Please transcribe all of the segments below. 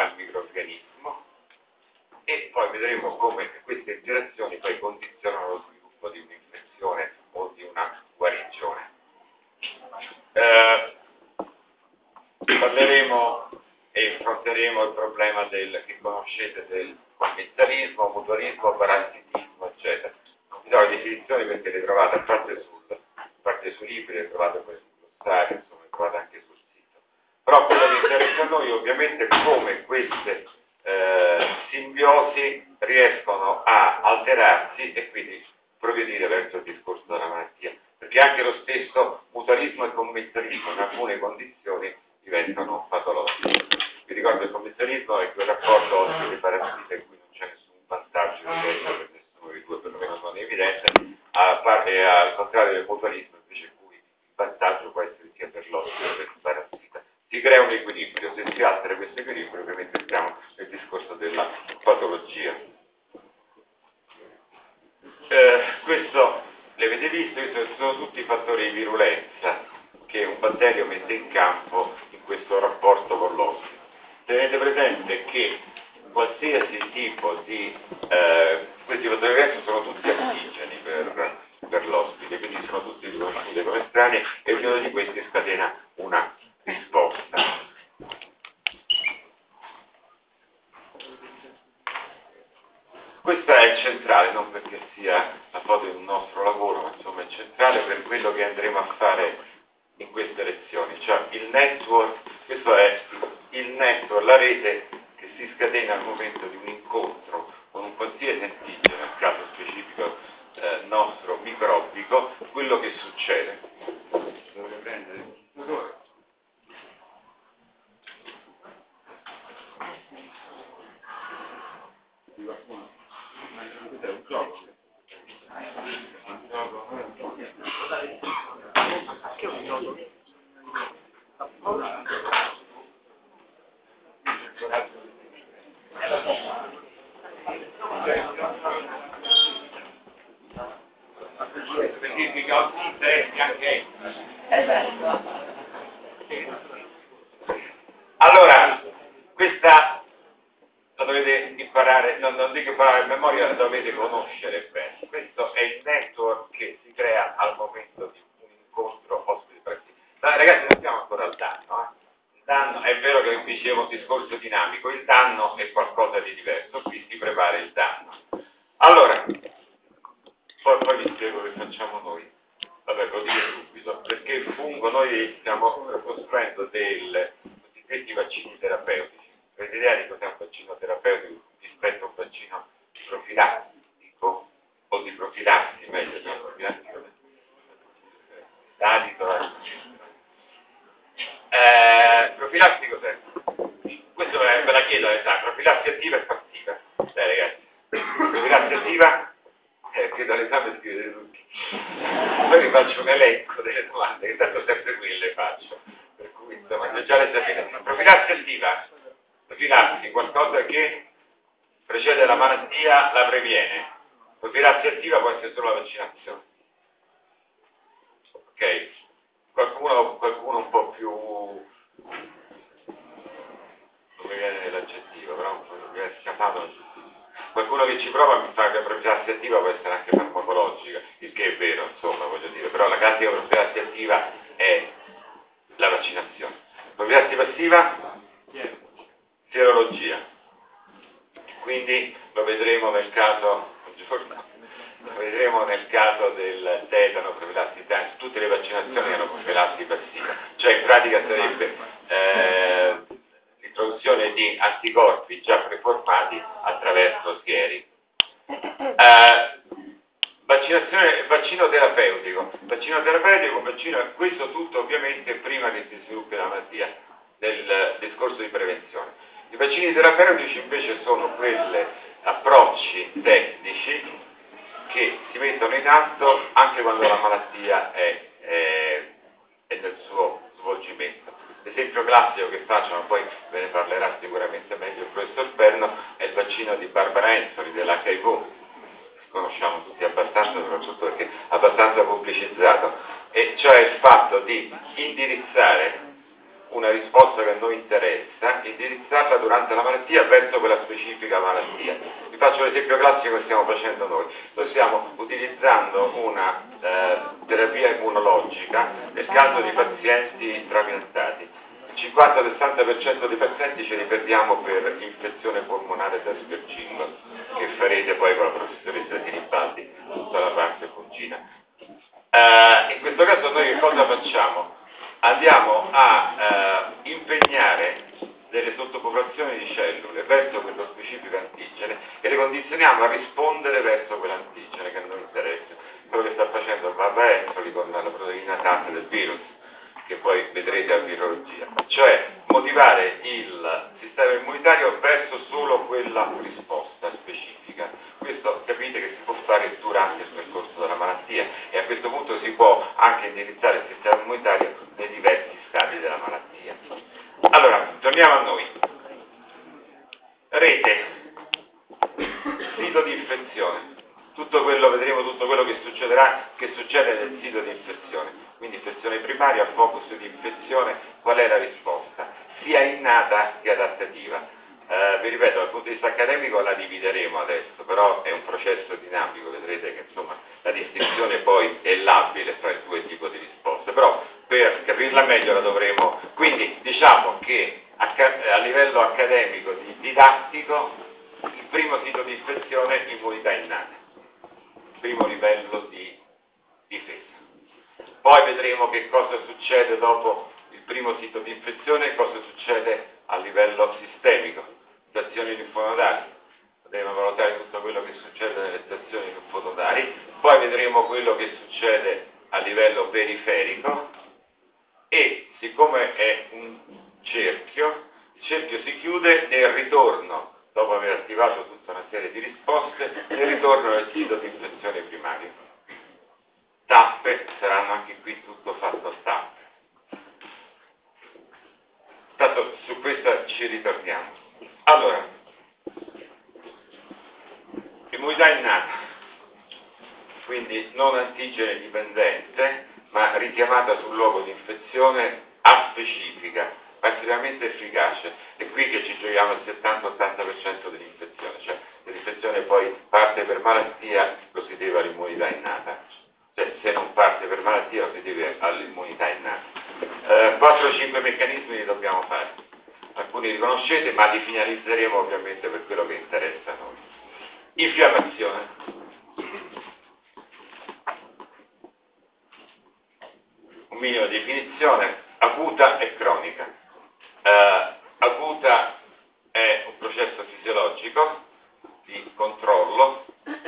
al microrganismo, e poi vedremo come queste interazioni poi condizionano lo sviluppo di un'infezione o di una guarigione. Parleremo e affronteremo il problema che conoscete del commensalismo, mutualismo, parassitismo, eccetera. Non vi do le definizioni perché le trovate a parte sui libri, le trovate poi sul glossario, insomma, le trovate anche sul sito. Però quello che interessa a noi ovviamente è come queste simbiosi riescono a alterarsi e quindi progredire verso il discorso della malattia, perché anche lo stesso mutualismo e commensalismo in alcune condizioni diventano patologici. Vi ricordo che il commensalismo è quel rapporto ospite-parassita in cui non c'è nessun vantaggio diretto per nessuno dei due, perlomeno non è evidente, al contrario del mutualismo invece in cui il vantaggio può essere sia per l'ospite che per il parassita. Si crea un equilibrio, se si altera questo equilibrio ovviamente entriamo nel discorso della patologia. Questo l'avete visto, sono tutti fattori di virulenza che un batterio mette in campo in questo rapporto con l'ospite. Tenete presente che qualsiasi tipo di questi fattori di virulenza sono tutti antigeni per l'ospite, quindi sono tutti riconosciuti come estranei e ognuno di questi scatena una risposta. Questa è centrale, non perché sia la foto di un nostro lavoro, ma insomma è centrale per quello che andremo a fare in queste lezioni, cioè il network, questo è il network, la rete che si scatena al momento di un incontro con un qualsiasi antigeno, nel caso specifico nostro microbico, quello che succede. Dovrei prendere il computadore. È un gioco. Che è un gioco? Per dirvi che ho interessi anche. Allora, questa la dovete imparare, non dico imparare a memoria, la dovete conoscere bene. Questo è il network che si crea al momento di un incontro ospite-paziente. Ragazzi, non siamo ancora al danno. Il danno, è vero che qui c'è un discorso dinamico, il danno è qualcosa di diverso, qui si prepara il danno. Allora, poi vi spiego che facciamo noi. Vabbè, lo dico subito, perché il fungo, noi stiamo costruendo dei cosiddetti vaccini terapeutici. Avete idea di cos'è un vaccino terapeutico rispetto a un vaccino profilattico o di profilassi, meglio, no? Profilattico. Profilassi cos'è? Questo ve la chiedo, profilassi attiva e passiva. Ragazzi, profilassi attiva, chiedo all'esame scrivete tutti. Poi vi faccio un elenco delle domande, che tanto sempre quelle faccio, per cui insomma già le sapete. Profilassi attiva, profilassi, qualcosa che precede la malattia, la previene. Profilassi attiva può essere solo la vaccinazione. Ok? Qualcuno un po' più, non mi viene l'aggettivo, però un po' mi è scapato. Qualcuno che ci prova mi fa che la profilassi attiva può essere anche farmacologica, il che è vero, insomma, voglio dire, però la classica profilassi attiva è la vaccinazione. Profilassi passiva? Serologia. Quindi lo vedremo nel caso del tetano, profilassi tetano, tutte le vaccinazioni hanno profilassi passiva, cioè in pratica sarebbe l'introduzione di anticorpi già preformati attraverso schieri. Vaccino terapeutico, questo tutto ovviamente prima che si sviluppi la malattia, del discorso di prevenzione. I vaccini terapeutici invece sono quegli approcci tecnici che si mettono in atto anche quando la malattia è nel suo svolgimento. L'esempio classico che faccio, ma poi ve ne parlerà sicuramente meglio il professor Perno, è il vaccino di Barbara Anthony dell'HIV. Conosciamo tutti abbastanza, soprattutto perché è abbastanza pubblicizzato, e cioè il fatto di indirizzare una risposta che a noi interessa, indirizzarla durante la malattia verso quella specifica malattia. Vi faccio l'esempio classico che stiamo facendo noi. Noi stiamo utilizzando una terapia immunologica nel caso di pazienti trapiantati. Il 50-60% dei pazienti ce li perdiamo per infezione polmonare da aspergillo, che farete poi con la professoressa Tiribaldi, tutta la parte fungina. In questo caso noi che cosa facciamo? Andiamo a impegnare delle sottopopolazioni di cellule verso quello specifico antigene e le condizioniamo a rispondere verso quell'antigene che a noi interessa. Quello che sta facendo Barbaessoli con la proteina TAT del virus, che poi vedrete a virologia, cioè motivare il sistema immunitario verso solo quella risposta specifica. Questo capite che si può fare durante il percorso della malattia e a questo punto si può anche indirizzare il sistema immunitario nei diversi stadi della malattia. Allora, torniamo a noi. Rete, sito di infezione. Vedremo tutto quello che succede nel sito di infezione. Quindi infezione primaria, focus di infezione, qual è la risposta? Sia innata che adattativa. Vi ripeto, dal punto di vista accademico la divideremo adesso, però è un processo dinamico, vedrete che insomma la distinzione poi è labile tra i due tipi di risposte, però per capirla meglio la dovremo. Quindi diciamo che a livello accademico, didattico, il primo sito di infezione è immunità innata, primo livello di difesa. Poi vedremo che cosa succede dopo il primo sito di infezione e cosa succede a livello sistemico, stazioni linfonodali. Vedremo valutare tutto quello che succede nelle stazioni linfonodali. Poi vedremo quello che succede a livello periferico e siccome è un cerchio, il cerchio si chiude nel ritorno, dopo aver attivato tutta una serie di risposte, nel ritorno nel sito di infezione primario. Tappe, saranno anche qui tutto fatto a tappe. Tanto su questa ci ritorniamo. Allora, immunità innata, quindi non antigene dipendente, ma richiamata sul luogo di infezione aspecifica, ma estremamente efficace. È qui che ci giochiamo il 70-80% dell'infezione, cioè l'infezione poi parte per malattia, lo si deve all'immunità innata. Cioè, se non parte per malattia lo si deve all'immunità innata. 4-5 meccanismi li dobbiamo fare. Alcuni li conoscete, ma li finalizzeremo ovviamente per quello che interessa a noi. Infiammazione. Un minimo di definizione, acuta e cronica. Acuta è un processo fisiologico di controllo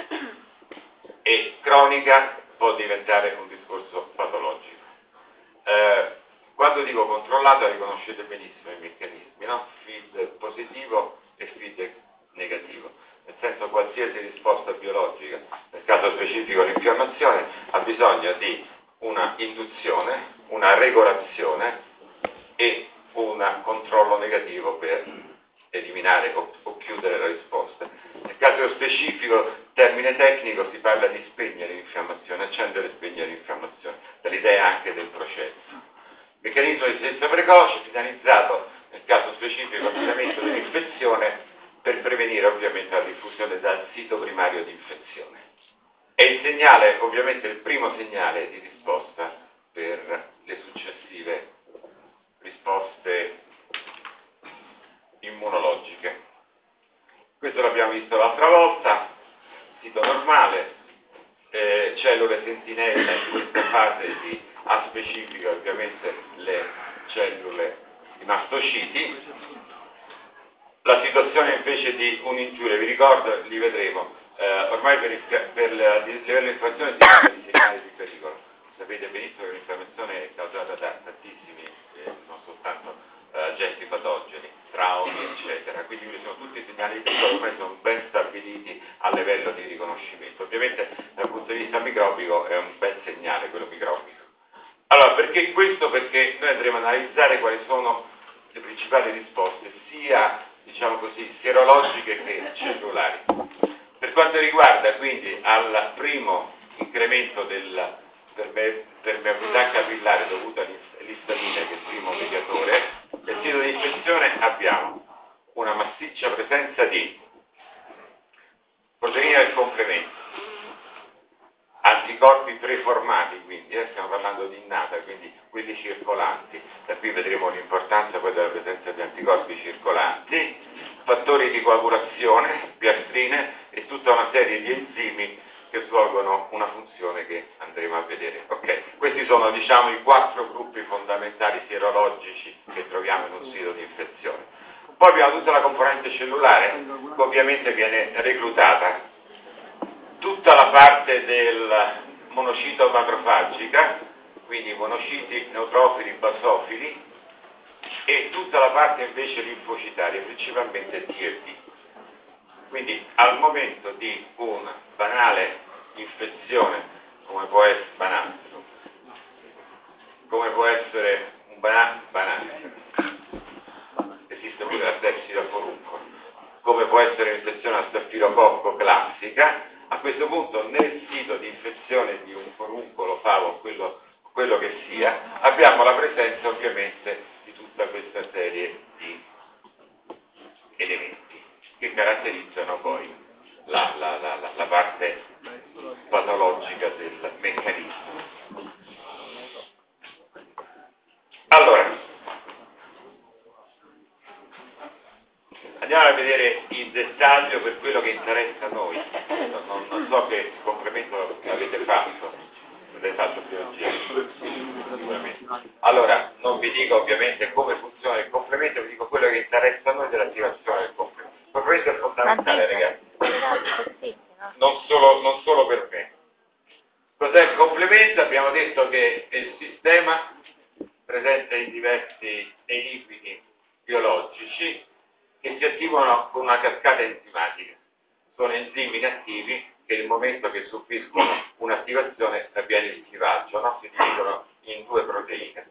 e cronica può diventare un discorso patologico. Quando dico controllato riconoscete benissimo i meccanismi, no? Feed positivo e feedback negativo. Nel senso, qualsiasi risposta biologica, nel caso specifico l'infiammazione, ha bisogno di una induzione, una regolazione e un controllo negativo per eliminare o chiudere la risposta. Nel caso specifico, termine tecnico, si parla di spegnere l'infiammazione, accendere e spegnere l'infiammazione, dall'idea anche del processo. Meccanismo di selezione precoce, finalizzato nel caso specifico all'avviamento dell'infezione per prevenire ovviamente la diffusione dal sito primario di infezione. È il segnale, ovviamente il primo segnale di risposta per le successive risposte immunologiche. Questo l'abbiamo visto l'altra volta, sito normale, cellule sentinella in questa fase di A specifica, ovviamente le cellule di mastociti. La situazione invece di un'ingiuria, vi ricordo, li vedremo, ormai per il livello di infezione si parla di segnali di pericolo. Sapete benissimo che l'infiammazione è causata da tantissimi, non soltanto agenti patogeni, traumi, eccetera. Quindi sono tutti segnali di pericolo, ormai sono ben stabiliti a livello di riconoscimento. Ovviamente dal punto di vista microbico è un bel segnale quello microbico. Allora, perché questo? Perché noi andremo a analizzare quali sono le principali risposte, sia, diciamo così, sierologiche che cellulari. Per quanto riguarda quindi al primo incremento della permeabilità capillare dovuto l'istamina, che è il primo mediatore. Nel sito di infezione abbiamo una massiccia presenza di proteine del complemento, anticorpi preformati, quindi stiamo parlando di innata, quindi quelli circolanti, da qui vedremo l'importanza poi della presenza di anticorpi circolanti, fattori di coagulazione, piastrine e tutta una serie di enzimi che svolgono una funzione che andremo a vedere. Okay. Questi sono, diciamo, i 4 gruppi fondamentali sierologici che troviamo in un sito di infezione. Poi abbiamo tutta la componente cellulare, che ovviamente viene reclutata. Tutta la parte del monocito macrofagica, quindi monociti, neutrofili, basofili, e tutta la parte invece linfocitaria, principalmente T e B. Quindi al momento di una banale infezione, come può essere un banale, esiste pure la sepsi da foruncolo, come può essere l'infezione a stafilococco classica, a questo punto nel sito di infezione di un foruncolo, favo, quello che sia, abbiamo la presenza ovviamente di tutta questa serie di elementi che caratterizzano poi la parte patologica del meccanismo. Allora, andiamo a vedere il dettaglio per quello che interessa a noi. Non so che complemento avete fatto biologia, sicuramente. Allora, non vi dico ovviamente come funziona il complemento, vi dico quello che interessa a noi dell'attivazione del complemento. Il complemento è fondamentale, ragazzi. Non solo per me. Cos'è il complemento? Abbiamo detto che è il sistema presente in diversi nei liquidi biologici che si attivano con una cascata enzimatica. Sono enzimi inattivi che nel momento che subiscono un'attivazione avviene il clivaggio, no? Si dividono in 2 proteine.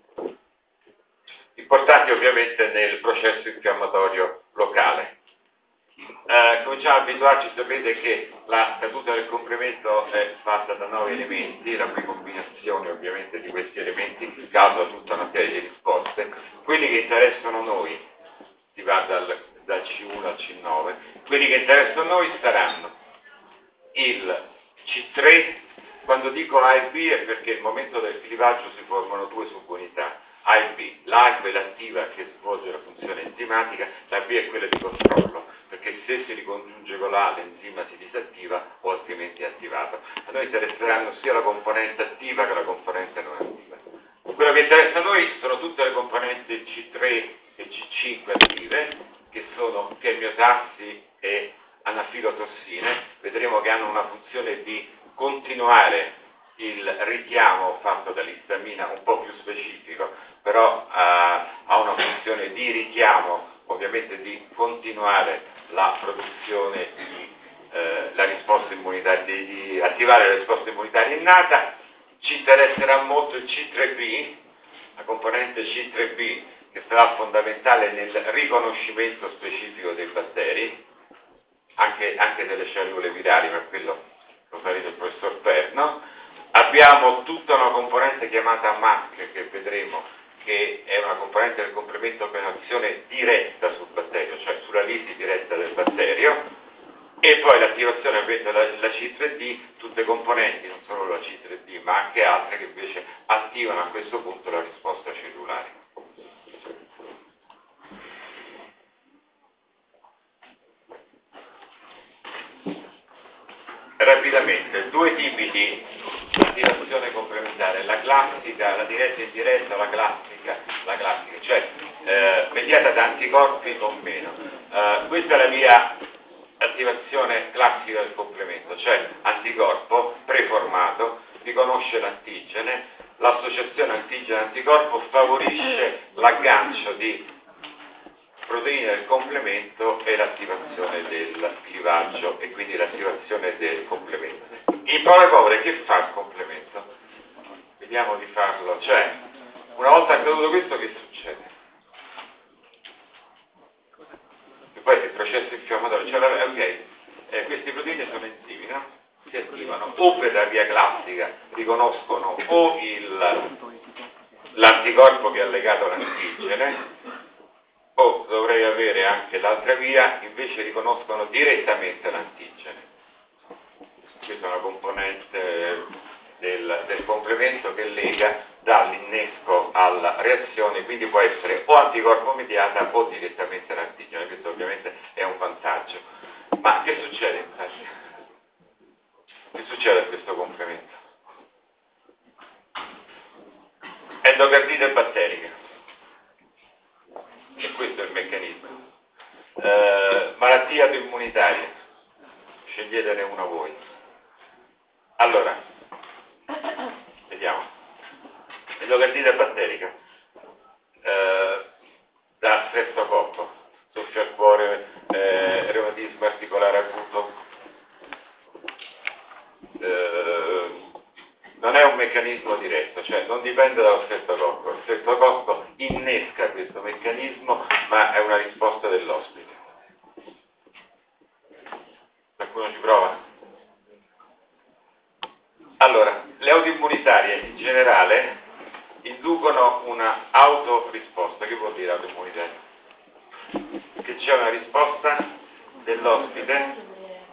Importanti ovviamente nel processo infiammatorio locale. Cominciamo a abituarci, sapete che la caduta del complemento è fatta da 9 elementi, la cui combinazione ovviamente di questi elementi causa tutta una serie di risposte. Quelli che interessano noi, si va dal C1 al C9, quelli che interessano noi saranno il C3, quando dico A e B è perché al momento del clivaggio si formano 2 subunità, A e B. l'A è quella attiva che svolge la funzione enzimatica, la B è quella di controllo, perché se si ricongiunge con l'A l'enzima si disattiva o altrimenti è attivato. A noi interesseranno sia la componente attiva che la componente non attiva. Quello che interessa a noi sono tutte le componenti C3 e C5 attive, che sono chemiotassi e anafilotossine. Vedremo che hanno una funzione di continuare il richiamo fatto dall'istamina, un po' più specifico, però ha una funzione di richiamo, ovviamente di continuare la produzione la risposta immunitaria, di attivare la risposta immunitaria innata. Ci interesserà molto il C3b, la componente C3b, che sarà fondamentale nel riconoscimento specifico dei batteri, anche delle cellule virali, ma quello lo farete il professor Perno. Abbiamo tutta una componente chiamata MAC, che vedremo, che è una componente del complemento per azione diretta sul batterio, cioè sulla lisi diretta del batterio, e poi l'attivazione avviene dalla C3D, tutte componenti, non solo la C3D, ma anche altre che invece attivano a questo punto la risposta cellulare. Rapidamente, 2 tipi di attivazione complementare, la classica, la diretta e indiretta, la classica, cioè mediata da anticorpi o meno. Questa è la via attivazione classica del complemento, cioè anticorpo preformato, riconosce l'antigene, l'associazione antigene-anticorpo favorisce l'aggancio di proteine del complemento e l'attivazione del clivaggio e quindi l'attivazione del complemento. In parole povere, che fa il complemento? Vediamo di farlo, cioè una volta accaduto questo che succede? E poi il processo infiammatorio, cioè, queste proteine sono enzimi, no? Si attivano o per la via classica, riconoscono o l'anticorpo che è legato all'antigene, o dovrei avere anche l'altra via, invece riconoscono direttamente l'antigene. Questa è una componente del complemento che lega dall'innesco alla reazione, quindi può essere o anticorpo mediata o direttamente l'antigene. Questo ovviamente è un vantaggio. Ma che succede in pratica? Che succede a questo complemento? Endocardite batterica. E questo è il meccanismo. Malattia autoimmunitaria. Sceglietene una voi. Allora, vediamo. Endocardite batterica. Da streptococco, soffio al cuore, reumatismo articolare acuto. Non è un meccanismo diretto, cioè non dipende dallo streptococco. Il streptococco innesca questo meccanismo, ma è una risposta dell'ospite. Qualcuno ci prova? Allora, le autoimmunitarie in generale inducono una autorisposta. Che vuol dire autoimmunitaria? Che c'è una risposta dell'ospite.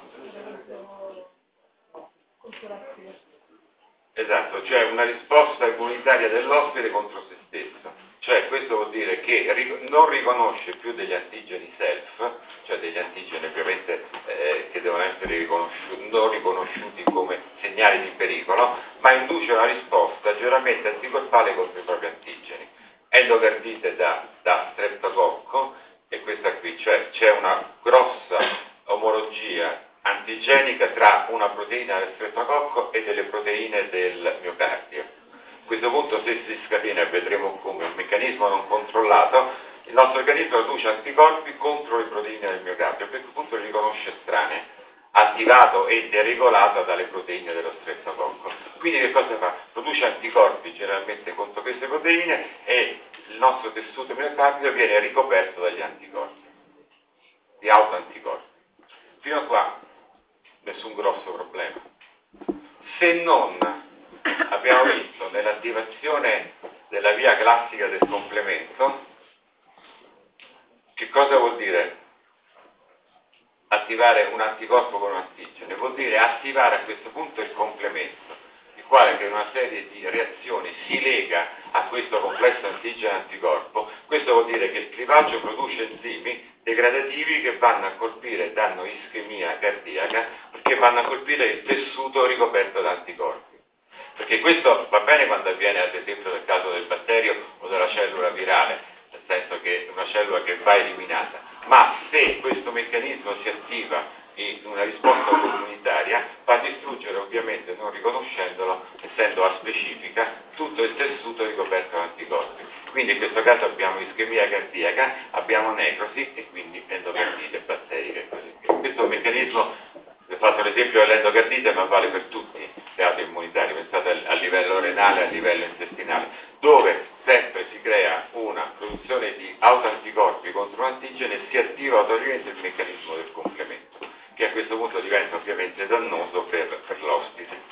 Esatto, cioè una risposta immunitaria dell'ospite contro se stesso. Cioè questo vuol dire che non riconosce più degli antigeni self, cioè degli antigeni ovviamente che devono essere non riconosciuti come segnali di pericolo, ma induce una risposta generalmente anticorpale contro i propri antigeni. Endocardite da streptococco è questa qui, cioè c'è una grossa omologia antigenica tra una proteina del streptococco e delle proteine del miocardio. A questo punto, se si scatena, e vedremo come un meccanismo non controllato, il nostro organismo produce anticorpi contro le proteine del miocardio, a questo punto li riconosce estranee, attivato e deregolato dalle proteine dello streptococco. Quindi che cosa fa? Produce anticorpi generalmente contro queste proteine e il nostro tessuto miocardio viene ricoperto dagli anticorpi, di autoanticorpi. Fino a qua nessun grosso problema. Se non abbiamo visto nell'attivazione della via classica del complemento, che cosa vuol dire attivare un anticorpo con un antigene? Vuol dire attivare a questo punto il complemento, il quale per una serie di reazioni si lega a questo complesso antigene-anticorpo. Questo vuol dire che il clivaggio produce enzimi degradativi che vanno a colpire, danno ischemia cardiaca, perché vanno a colpire il tessuto ricoperto da anticorpi. Perché questo va bene quando avviene ad esempio nel caso del batterio o della cellula virale, nel senso che è una cellula che va eliminata, ma se questo meccanismo si attiva in una risposta comunitaria va a distruggere ovviamente, non riconoscendolo, essendo aspecifica, tutto il tessuto ricoperto da anticorpi. Quindi in questo caso abbiamo ischemia cardiaca, abbiamo necrosi e quindi endocardite batterica e così via. Questo è un meccanismo, ho fatto l'esempio dell'endocardite, ma vale per tutti le autoimmunitarie, pensate a livello renale, a livello intestinale, dove sempre si crea una produzione di autoanticorpi contro un antigene e si attiva automaticamente il meccanismo del complemento, che a questo punto diventa ovviamente dannoso per l'ospite.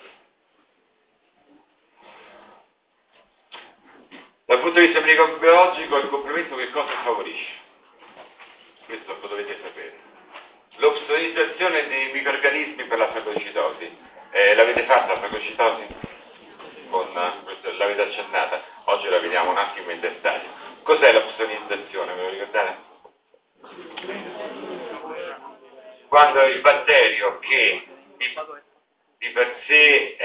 Dal punto di vista microbiologico il complemento che cosa favorisce? Questo lo dovete sapere. L'opsonizzazione dei microrganismi per la fagocitosi. L'avete fatta la fagocitosi? L'avete accennata? Oggi la vediamo un attimo in dettaglio. Cos'è l'opsonizzazione? Me lo ricordate? Quando il batterio che di per sé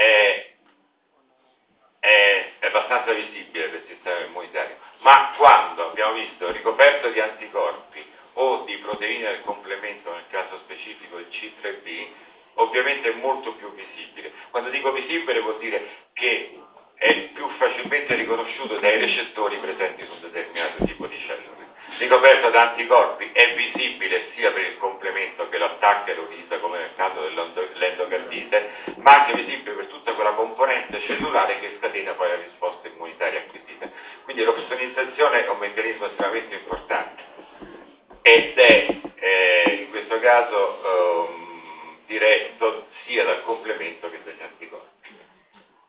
è abbastanza visibile per il sistema immunitario, ma quando abbiamo visto ricoperto di anticorpi o di proteine del complemento, nel caso specifico il C3b, ovviamente è molto più visibile. Quando dico visibile vuol dire che è più facilmente riconosciuto dai recettori presenti su un determinato tipo di cellule. Ricoperto da anticorpi è visibile sia per il complemento che lo attacca e lo utilizza come nel caso dell'endocardite, ma anche visibile per tutta quella componente cellulare che scatena poi la risposta immunitaria acquisita. Quindi l'opsonizzazione è un meccanismo estremamente importante ed è in questo caso diretto sia dal complemento che dagli anticorpi.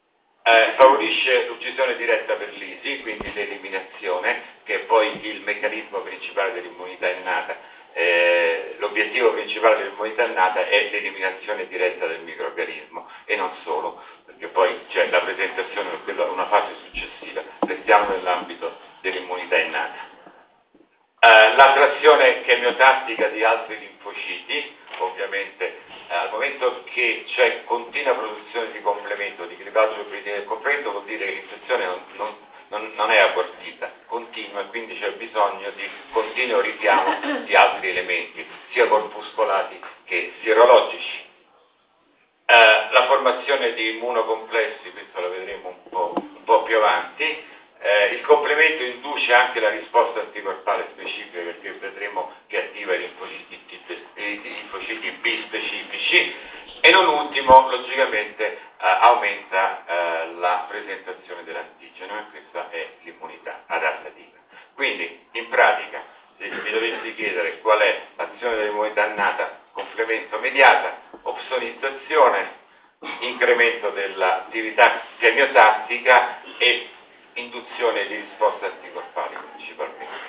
favorisce l'uccisione diretta per l'ISI, quindi l'eliminazione, che è poi il meccanismo principale dell'immunità innata. L'obiettivo principale dell'immunità innata è l'eliminazione diretta del microrganismo e non solo, perché poi c'è la presentazione per quella, una fase successiva. Restiamo nell'ambito dell'immunità innata. L'attrazione chemiotattica di altri linfociti, ovviamente al momento che c'è continua produzione di complemento, di clivaggio del complemento, vuol dire che l'infezione non è abortita, continua, e quindi c'è bisogno di continuo richiamo di altri elementi, sia corpuscolati che sierologici. La formazione di immunocomplessi, questo lo vedremo un po' più avanti. Il complemento induce anche la risposta anticorpale specifica, perché vedremo che attiva i linfociti B specifici, e non ultimo, logicamente, aumenta la presentazione dell'antigeno, e questa è l'immunità adattativa. Quindi, in pratica, se mi dovessi chiedere qual è l'azione dell'immunità innata, complemento mediata, opsonizzazione, incremento dell'attività chemiotattica e induzione di risposte anticorpali principalmente.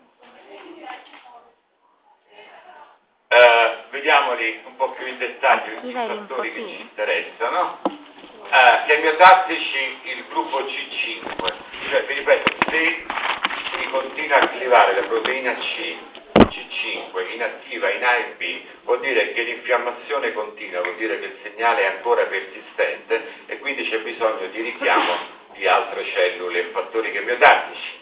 Vediamoli un po' più in dettaglio i fattori che ci interessano. Chemiotattici, il gruppo C5, cioè vi ripeto, se si continua a clivare la proteina C5 inattiva in A e B, vuol dire che l'infiammazione continua, vuol dire che il segnale è ancora persistente e quindi c'è bisogno di richiamo di altre cellule e fattori chemiotattici.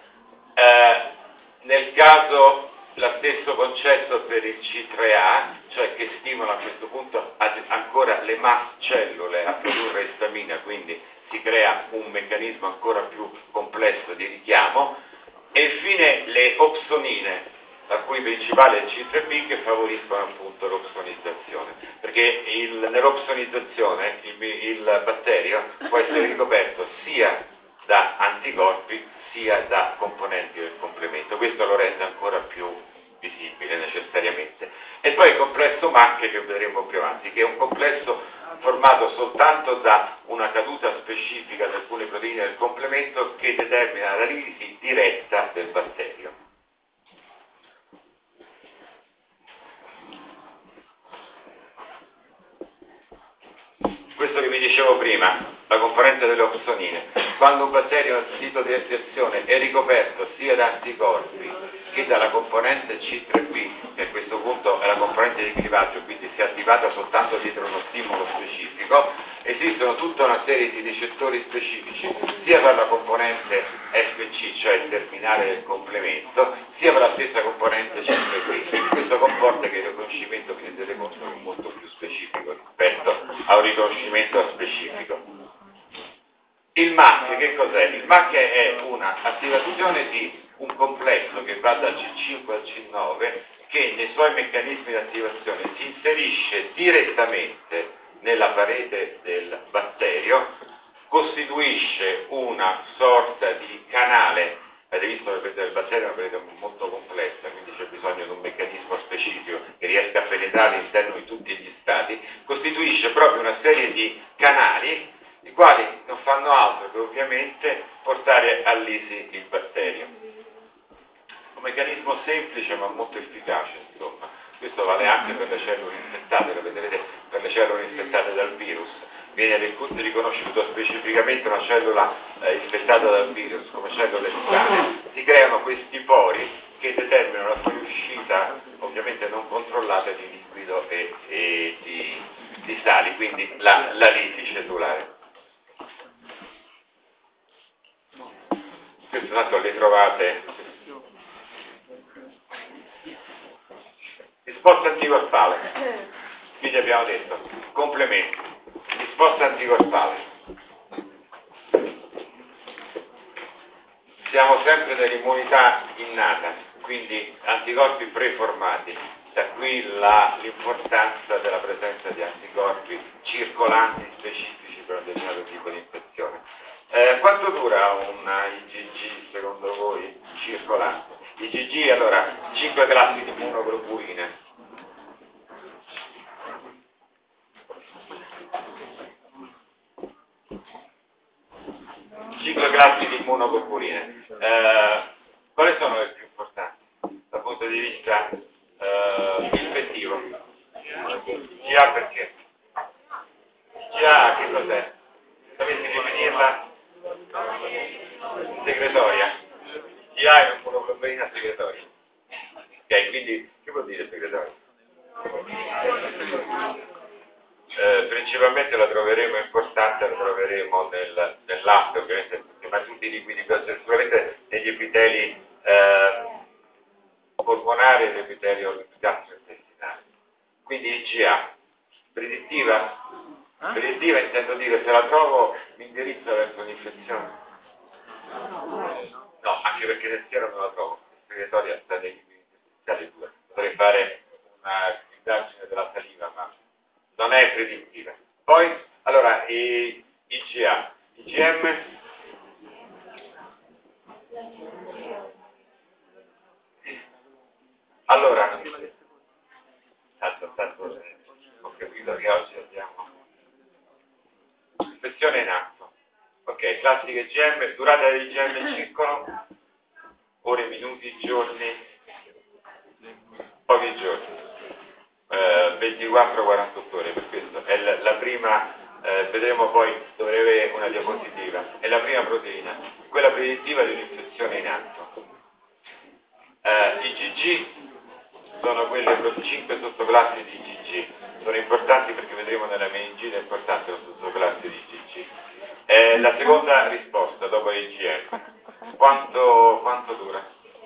Nel caso lo stesso concetto per il C3A, cioè che stimola a questo punto ancora le mast cellule a produrre istamina, quindi si crea un meccanismo ancora più complesso di richiamo, e infine le opsonine, la cui principale è il C3B, che favoriscono appunto l'opsonizzazione, perché nell'opsonizzazione il batterio può essere ricoperto sia da anticorpi sia da componenti del complemento. Questo lo rende ancora più visibile necessariamente. E poi il complesso MAC, che vedremo più avanti, che è un complesso formato soltanto da una caduta specifica di alcune proteine del complemento che determina la lisi diretta del batterio. Questo che vi dicevo prima, la componente delle opsonine. Quando un batterio al sito di attivazione è ricoperto sia da anticorpi che dalla componente C3B, che a questo punto è la componente di clivaggio, quindi si è attivata soltanto dietro uno stimolo specifico, esistono tutta una serie di ricettori specifici, sia per la componente FC, cioè il terminale del complemento, sia per la stessa componente C3B. Questo comporta che il riconoscimento, vi rendete conto, è molto più specifico rispetto a un riconoscimento specifico. Il MAC che cos'è? Il MAC è un'attivazione di un complesso che va dal C5 al C9, che nei suoi meccanismi di attivazione si inserisce direttamente nella parete del batterio, costituisce una sorta di canale. Avete visto che la parete del batterio è una parete molto complessa, quindi c'è bisogno di un meccanismo specifico che riesca a penetrare all'interno di tutti gli stati, costituisce proprio una serie di canali, i quali non fanno altro che ovviamente portare all'isi il batterio. Un meccanismo semplice ma molto efficace, insomma. Questo vale anche per le cellule infettate, lo vedrete per le cellule infettate dal virus. Viene riconosciuto specificamente una cellula infettata dal virus come cellule sane. Si creano questi pori che determinano la fuoriuscita, ovviamente non controllata, di liquido e di sali, quindi la lisi cellulare. Questo tanto le trovate. Risposta anticorpale, quindi abbiamo detto complemento, risposta anticorpale. Siamo sempre nell'immunità innata, quindi anticorpi preformati, da qui l'importanza della presenza di anticorpi circolanti specifici per un determinato tipo di infezione. Quanto dura un IgG secondo voi circolante? IgG, allora, 5 classi di immunoglobuline. 5 classi di immunoglobuline. Quali sono le più importanti dal punto di vista infettivo? GA perché? GA che cos'è? Dovessi definirla segretoria. GA è un'immunoglobulina segretoria. Ok, quindi che vuol dire segretoria? Principalmente la troveremo importante, la troveremo nel latte, ovviamente, ma tutti i liquidi, sicuramente negli epiteli polmonari e l'epitelio gastrointestinale. Quindi IgA, predittiva? Predittiva intendo dire, se la trovo mi indirizza verso un'infezione? No, anche perché nel siero non la trovo, segretoria sta nei liquidi interstiziali 2, potrei fare una indagine della saliva, ma non è predittiva. Poi, allora, IgA, IgM, allora, tanto, ho capito che oggi abbiamo infezione in atto. Ok, classiche IgM, durata dell'IgM in circolo, ore, minuti, giorni, pochi giorni. 24-48 ore, per questo è la prima, vedremo poi, dovrei avere una diapositiva, è la prima proteina, quella predittiva di un'infezione in atto. I IgG sono quelle 5 sottoclassi di IgG, sono importanti perché vedremo nella meningite è importante la sottoclasse di IgG. La seconda risposta dopo IgM, quanto dura?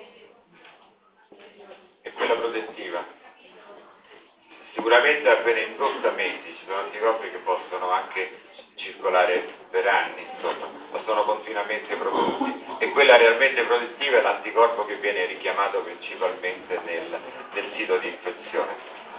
È quella protettiva. Sicuramente appena indotta mesi, ci sono anticorpi che possono anche circolare per anni, insomma, ma sono continuamente prodotti. E quella realmente protettiva è l'anticorpo che viene richiamato principalmente nel sito di infezione.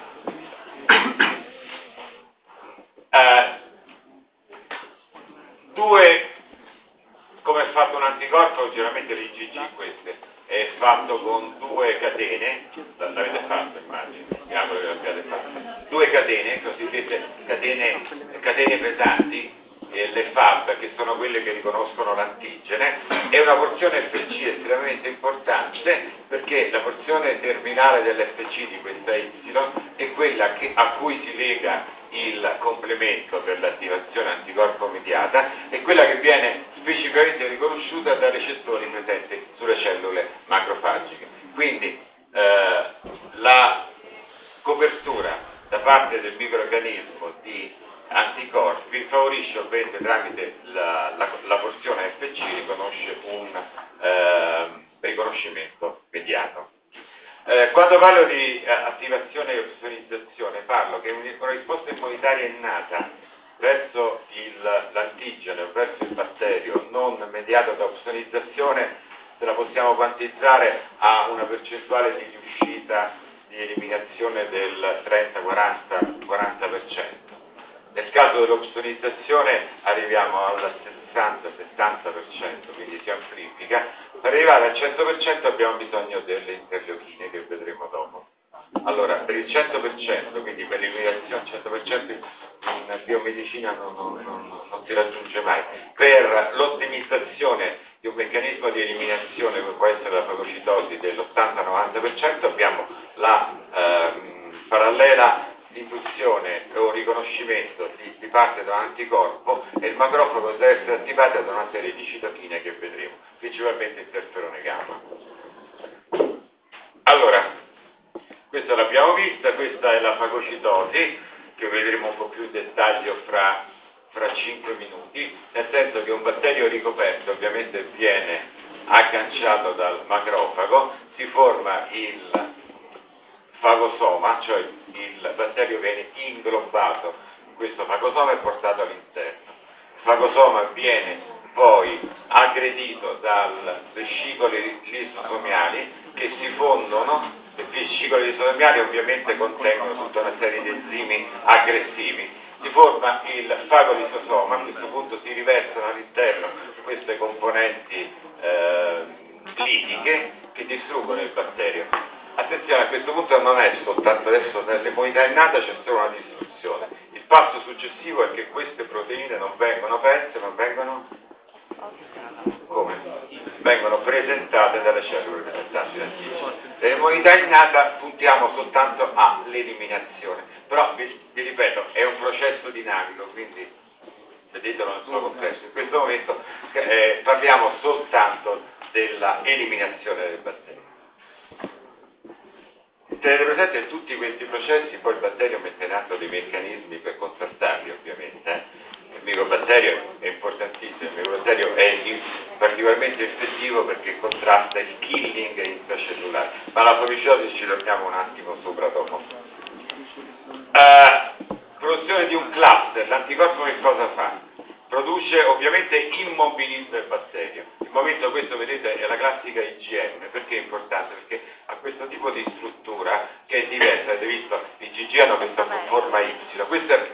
Come è fatto un anticorpo? Generalmente l'IgG queste è fatto con 2 catene, l'avete fatto immagino, mi auguro che l'abbiate fatto, 2 catene, cosiddette catene pesanti, le FAB, che sono quelle che riconoscono l'antigene, e una porzione FC estremamente importante, perché la porzione terminale dell'FC di questa Y è quella a cui si lega il complemento per l'attivazione anticorpo mediata, è quella che viene specificamente riconosciuta da recettori presenti sulle cellule macrofagiche. Quindi la copertura da parte del microrganismo di anticorpi favorisce ovviamente tramite la porzione FC riconosce un riconoscimento mediato. Quando parlo di attivazione e opsonizzazione parlo che una risposta immunitaria innata verso l'antigene o verso il batterio non mediata da opsonizzazione se la possiamo quantizzare a una percentuale di riuscita di eliminazione del 30-40%. Nel caso dell'opsonizzazione arriviamo al 60-70%, quindi si amplifica. Per arrivare al 100% abbiamo bisogno delle interleuchine che vedremo dopo. Allora, per il 100%, quindi per l'eliminazione al 100% in biomedicina non si raggiunge mai. Per l'ottimizzazione di un meccanismo di eliminazione come può essere la fagocitosi dell'80-90% abbiamo la parallela induzione o riconoscimento di parte da un anticorpo e il macrofago deve essere attivato da una serie di citochine che vedremo, principalmente interferone gamma. Allora, questa l'abbiamo vista, questa è la fagocitosi, che vedremo un po' più in dettaglio fra 5 minuti, nel senso che un batterio ricoperto ovviamente viene agganciato dal macrofago, si forma il fagosoma, cioè il batterio viene inglobato in questo fagosoma e portato all'interno. Il fagosoma viene poi aggredito dal vescicoli lisosomiali che si fondono. Le vescicoli lisosomiali ovviamente contengono tutta una serie di enzimi aggressivi. Si forma il fagolisosoma, a questo punto si riversano all'interno queste componenti litiche che distruggono il batterio. Attenzione, a questo punto non è soltanto adesso nell'immunità innata c'è solo una distruzione. Il passo successivo è che queste proteine non vengono perse, non vengono come vengono presentate dalle cellule presentanti l'antigene. Nell'immunità innata puntiamo soltanto all'eliminazione, però vi ripeto, è un processo dinamico, quindi vedetelo nel suo complesso. In questo momento parliamo soltanto della eliminazione del batterio. Tenete presente che tutti questi processi poi il batterio mette in atto dei meccanismi per contrastarli, ovviamente. Il microbatterio è importantissimo, il microbatterio è particolarmente effettivo perché contrasta il killing intracellulare, ma la fagocitosi ci torniamo un attimo sopra dopo. Produzione di un cluster, l'anticorpo che cosa fa? Produce, ovviamente immobilizza il batterio. Il momento questo, vedete, è la classica IgM. Perché è importante? Perché ha questo tipo di struttura che è diversa. Avete visto, i GG hanno questa forma Y. Questo è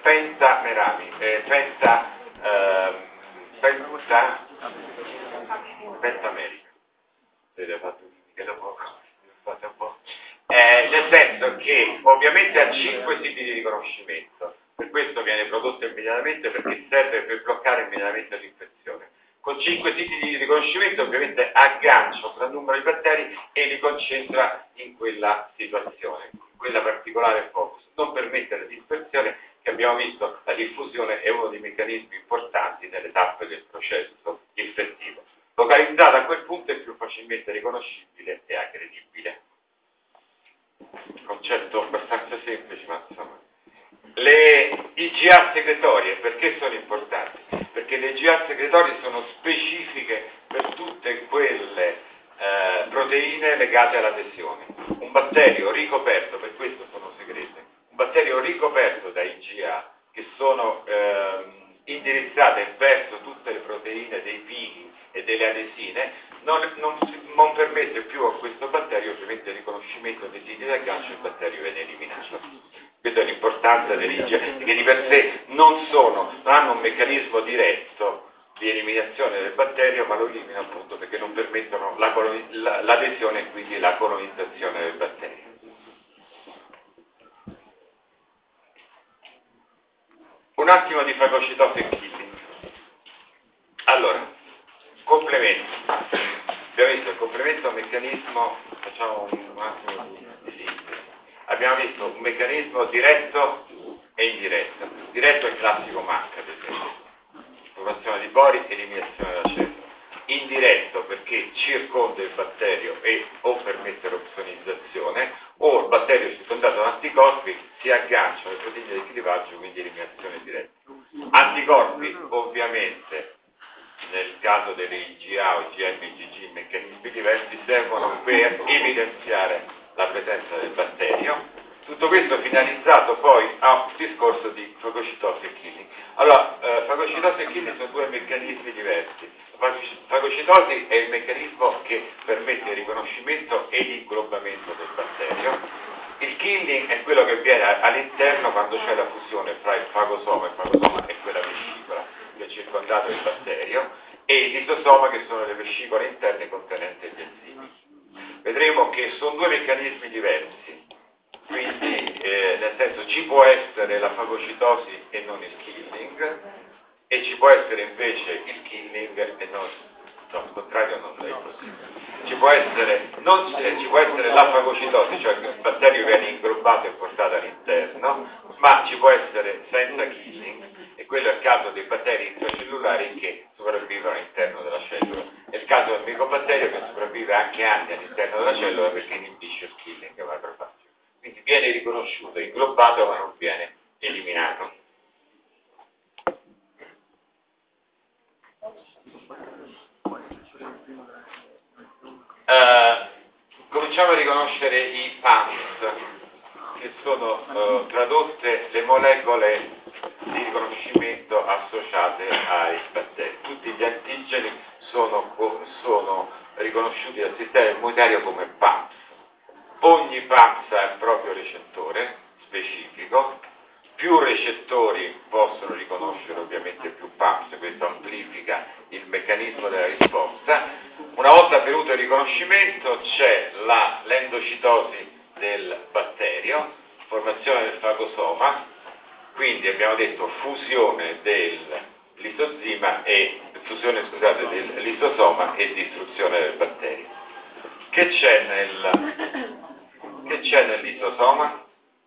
pentamerico. Vedete, ho fatto chimica da poco. Fate un po'. Nel senso che ovviamente ha 5 siti di riconoscimento. Per questo viene prodotto immediatamente perché serve per bloccare immediatamente l'infezione. Con 5 siti di riconoscimento ovviamente aggancia un gran numero di batteri e li concentra in quella situazione, in quella particolare focus. Non permette la dispersione, che abbiamo visto, la diffusione è uno dei meccanismi importanti nelle tappe del processo infettivo. Localizzata a quel punto è più facilmente riconoscibile e aggredibile. Concetto abbastanza semplice, ma insomma. Le IgA secretorie, perché sono importanti? Perché le IgA secretorie sono specifiche per tutte quelle proteine legate all'adesione. Un batterio ricoperto, per questo sono segrete, un batterio ricoperto da IgA che sono indirizzate verso tutte le proteine dei pighi e delle adesine, non permette più a questo batterio ovviamente il riconoscimento dei siti di aggancio, il batterio viene eliminato. Questa è l'importanza delle IgA, che di per sé non hanno un meccanismo diretto di eliminazione del batterio, ma lo eliminano appunto perché non permettono l'adesione e quindi la colonizzazione del batterio. Un attimo di fagocitosi e killing. Allora, complemento. Abbiamo visto il complemento a un meccanismo, facciamo un attimo di sintesi. Abbiamo visto un meccanismo diretto e indiretto. Diretto è il classico MAC, ad esempio. Formazione di bori, eliminazione della cellula. Indiretto perché circonda il batterio e o permette l'opsonizzazione, o il batterio circondato da anticorpi si aggancia alle proteine di clivaggio, quindi eliminazione diretta. Anticorpi, ovviamente, nel caso delle IgA o IgM, IgG, meccanismi diversi, servono per evidenziare la presenza del batterio. Tutto questo finalizzato poi a un discorso di fagocitosi e killing. Allora, fagocitosi e killing sono due meccanismi diversi. Fagocitosi è il meccanismo che permette il riconoscimento e l'inglobamento del batterio. Il killing è quello che avviene all'interno quando c'è la fusione fra il fagosoma è quella vescicola che è circondato il batterio, e il lisosoma che sono le vescicole interne contenenti gli enzimi. Vedremo che sono due meccanismi diversi, quindi nel senso ci può essere la fagocitosi e non il killing, e ci può essere invece il killing e non, no, al contrario non è possibile. Ci può essere la fagocitosi, cioè che il batterio viene inglobato e portato all'interno, ma ci può essere senza killing, e quello è il caso dei batteri intracellulari che sopravvivono all'interno della cellula. È il caso del micobatterio che sopravvive anche anni all'interno della cellula perché inibisce il killing macrofagico. Quindi viene riconosciuto, inglobato, ma non viene eliminato. Cominciamo a riconoscere i PAMS, che sono tradotte le molecole di riconoscimento associate ai batteri. Tutti gli antigeni sono riconosciuti dal sistema immunitario come PAMS. Ogni PAMS ha il proprio recettore specifico, più recettori possono riconoscere ovviamente più PAMS, questo amplifica il meccanismo della risposta. Una volta avvenuto il riconoscimento c'è l'endocitosi del batterio, formazione del fagosoma, quindi abbiamo detto fusione del lisozima e fusione, scusate, del lisosoma e distruzione del batterio. Che c'è nel lisosoma?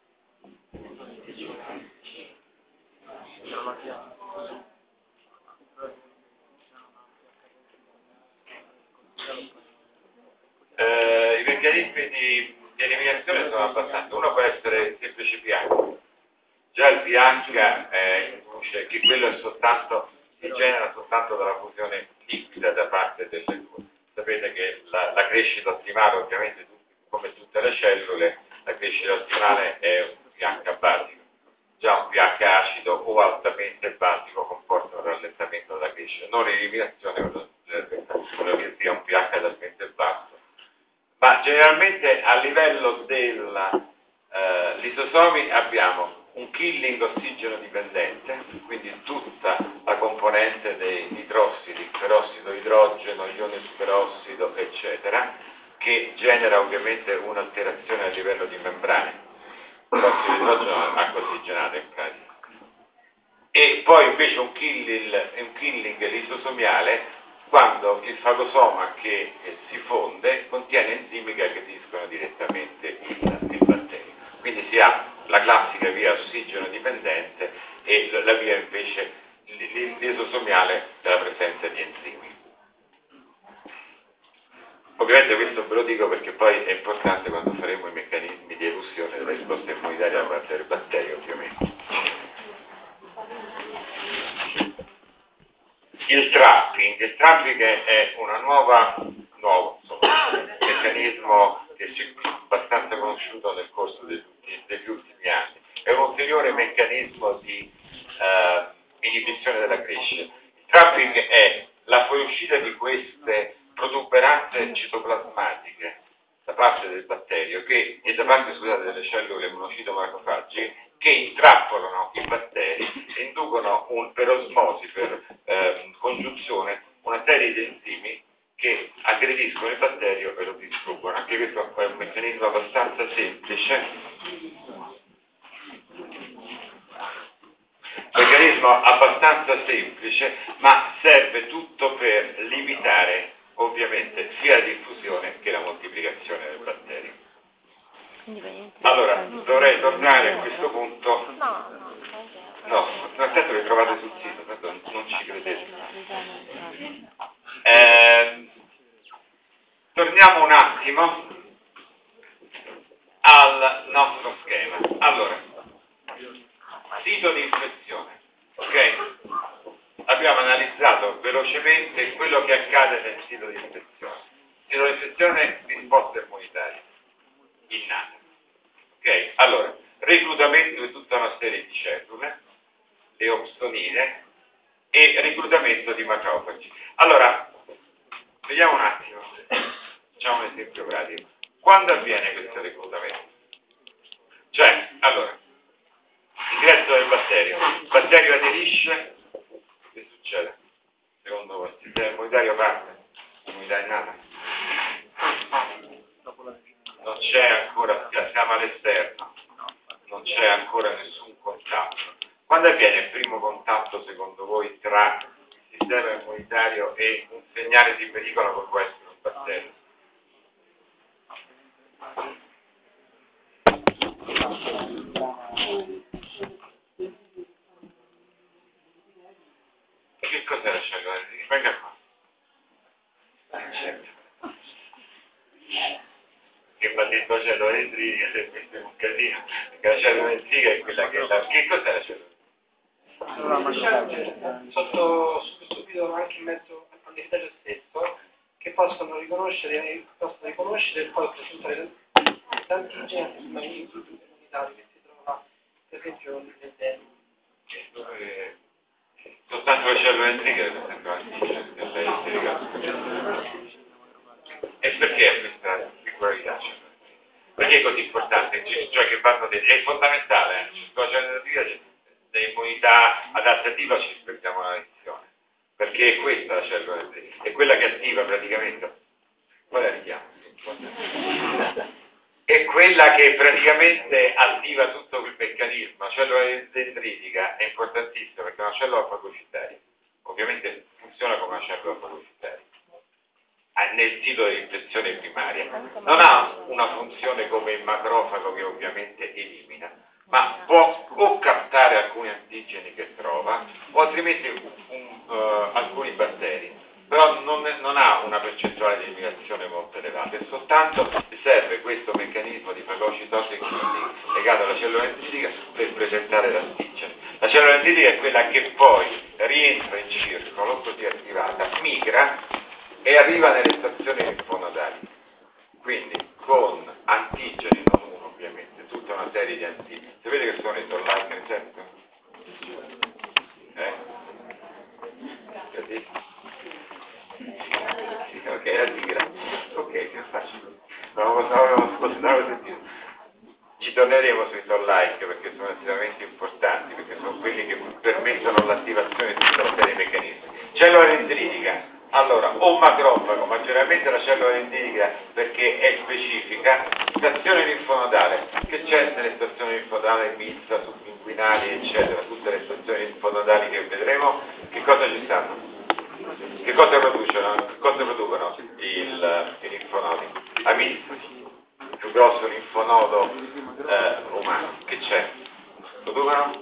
I meccanismi di eliminazione sono abbastanza. Uno può essere semplice pH. Già il pH induce che quello è soltanto, si genera soltanto dalla fusione liquida da parte delle due. Sapete che la crescita ottimale, ovviamente, come tutte le cellule, la crescita ottimale è un pH basico. Già un pH acido o altamente basico comporta un rallentamento della crescita, non l'eliminazione, quello che sia un pH talmente basso. Ma generalmente a livello dei lisosomi abbiamo un killing ossigeno dipendente, quindi tutta la componente dei nitrossidi, perossido idrogeno, ione superossido, eccetera, che genera ovviamente un'alterazione a livello di membrane. Perossido di idrogeno acqua ossigenata in pratica. E poi invece un killing lisosomiale quando il fagosoma che si fonde contiene enzimi che aggrediscono direttamente il batterio. Quindi si ha la classica via ossigeno dipendente e la via invece lisosomiale della presenza di enzimi. Ovviamente questo ve lo dico perché poi è importante quando faremo i meccanismi di elusione della risposta immunitaria da parte del batterio, ovviamente. Il trapping è un nuovo meccanismo che è abbastanza conosciuto nel corso degli ultimi anni. È un ulteriore meccanismo di inibizione della crescita. Il trapping è la fuoriuscita di queste protuberanze citoplasmatiche da parte del batterio e da parte, scusate, delle cellule monocitomacrofagi che intrappolano i batteri e inducono per osmosi, per congiunzione, una serie di enzimi che aggrediscono il batterio e lo distruggono. Anche questo è un meccanismo abbastanza semplice. Meccanismo abbastanza semplice, ma serve tutto per limitare ovviamente sia la diffusione che la moltiplicazione del batterio. Allora, dovrei tornare a questo punto. No, tanto le trovate sul sito, tanto non ci credete. Torniamo un attimo al nostro schema. Allora, sito di infezione, ok? Abbiamo analizzato velocemente quello che accade nel sito di infezione. Sito di infezione, risposta immunitaria innata. Ok? Allora, reclutamento di tutta una serie di cellule, le opsonine, e reclutamento di macrofagi. Allora, vediamo un attimo, facciamo un esempio pratico. Quando avviene questo reclutamento? Cioè, allora, ingresso del batterio, il batterio aderisce, che succede? Secondo voi, il sistema immunitario parte, immunità innata? Non c'è ancora, siamo all'esterno, non c'è ancora nessun contatto. Quando avviene il primo contatto, secondo voi, tra il sistema immunitario e un segnale di pericolo come può essere un batterio? Che cos'è la cellula? Venga qua. Certo. Che va detto cellula dendritica, se questo è un casino, perché la cellula dendritica è quella che la... Che cos'è la cellula? Sotto su questo video anche in mezzo all'interno stesso che possono riconoscere e poi presentare l'antigene immunitario che si trova per esempio nel dente. Soltanto le cellule dendriche presentano antigene dell'identificazione. E perché questa singolarità? Perché è così importante? Cioè che vanno dentro? È fondamentale, la cellula dendritica l'immunità adattativa ci aspettiamo una lezione, perché è questa la cellula dendritica, è quella che attiva praticamente, qual è la richiamo? È quella che praticamente attiva tutto quel meccanismo. La cellula dendritica è importantissima perché è una cellula fagocitaria, ovviamente funziona come una cellula fagocitaria. Nel sito di infezione primaria. Non ha una funzione come il macrofago che ovviamente elimina, ma può o captare alcuni antigeni che trova, o altrimenti alcuni batteri, però non ha una percentuale di eliminazione molto elevata, e soltanto serve questo meccanismo di fagocitosi legato alla cellula dendritica per presentare l'antigene. La cellula dendritica è quella che poi rientra in circolo, così attivata, migra e arriva nelle stazioni linfonodali, quindi con antigeni, non uno ovviamente, tutta una serie di antigeni. Sapete che sono i toll-like receptor? Così? Sì, ok, la sigla. Ok, che faccio? Non sentito. Ci torneremo sui toll-like perché sono estremamente importanti, perché sono quelli che permettono l'attivazione di tutta una serie di meccanismi. Cellula dendritica. Allora, o macrofago, ma generalmente la cellula dendritica perché è specifica, stazione linfonodale. Che c'è nelle stazioni linfonodali, mista, subinguinali, eccetera, tutte le stazioni linfonodali che vedremo, che cosa ci stanno? Che cosa producono? Che cosa producono i linfonodi? Amici, il più grosso linfonodo umano. Che c'è? Producono?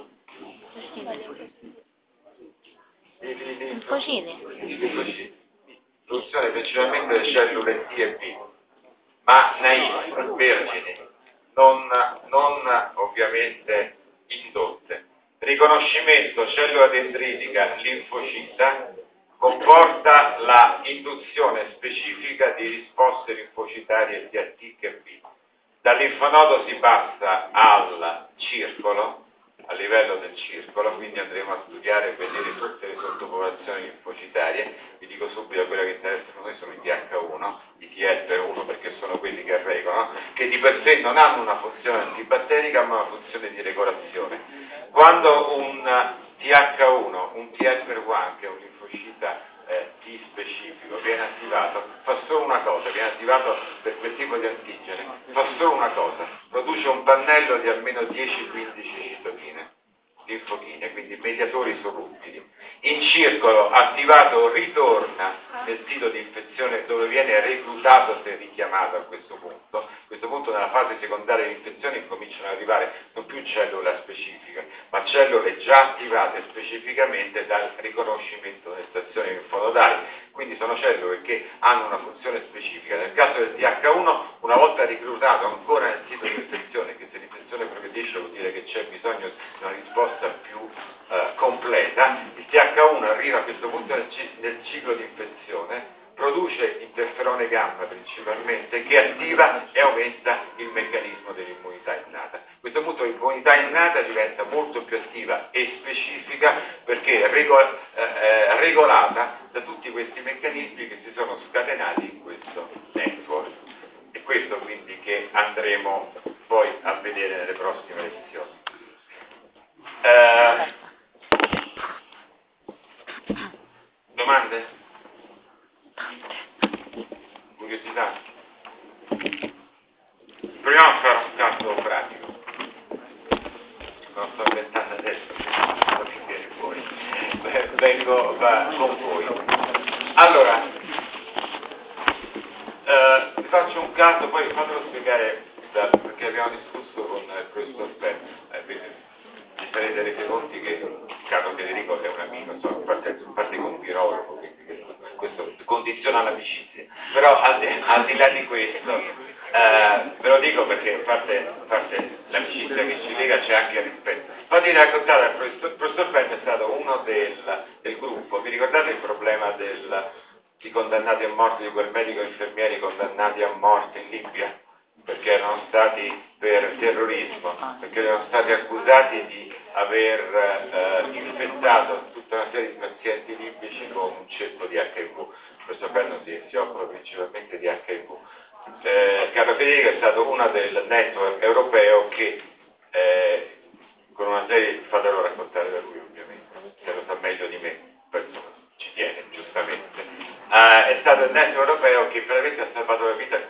Linfociti. Produzione principalmente delle cellule T e B, ma naif, vergini, non ovviamente indotte. Riconoscimento cellula dendritica linfocita comporta la induzione specifica di risposte linfocitarie sia T che B. Dal linfonodo si passa al circolo, a livello del circolo, quindi andremo a studiare e vedere tutte le sottopopolazioni linfocitarie. Vi dico subito, quella che interessa a noi sono i TH1, i T-helper1 perché sono quelli che regolano, che di per sé non hanno una funzione antibatterica ma una funzione di regolazione. Quando un TH1, un T-helper1, che è un linfocita T specifico, viene attivato, fa solo una cosa, viene attivato per quel tipo di antigene, fa solo una cosa, produce un pannello di almeno 10-15 citokine, linfochine, quindi mediatori solubili. In circolo attivato ritorna nel sito di infezione dove viene reclutato se richiamato a questo punto. A questo punto nella fase secondaria di infezione cominciano ad arrivare non più cellule specifiche, ma cellule già attivate specificamente dal riconoscimento delle stazioni linfonodali. Quindi sono cellule che hanno una funzione specifica. Nel caso del TH1, una volta reclutato ancora nel sito di infezione, che se l'infezione progredisce vuol dire che c'è bisogno di una risposta più completa, il TH1 arriva a questo punto nel ciclo di infezione, produce interferone gamma principalmente, che attiva e aumenta il meccanismo dell'immunità innata. A questo punto l'immunità innata diventa molto più attiva e specifica perché è regolata da tutti questi meccanismi che si sono scatenati in questo network. È questo quindi che andremo poi a vedere nelle prossime lezioni. Domande? Curiosità? Proviamo a fare un caso pratico. Non sto inventando adesso, poi viene fuori. Vengo con voi. Allora, vi faccio un caso, poi fatelo spiegare, perché abbiamo discusso con il professor Pezzo. Vi sarete resi conti che Carlo Federico è un amico, insomma, a parte con virologo, questo condiziona l'amicizia. Però al di là di questo, ve lo dico perché a parte l'amicizia che ci lega c'è anche il rispetto. Fatti raccontare, il professor Pezzo è stato uno del gruppo. Vi ricordate il problema di condannati a morte, di quel medico e infermieri condannati a morte in Libia? Perché erano stati per terrorismo, perché erano stati accusati di aver infettato tutta una serie di pazienti libici con un ceppo di HIV. Il professor Penno si occupa principalmente di HIV. Carlo Federico è stato uno del network europeo che con una serie, fatelo raccontare da lui ovviamente, che lo sa meglio di me, ci tiene giustamente, è stato il network europeo che veramente ha salvato la vita a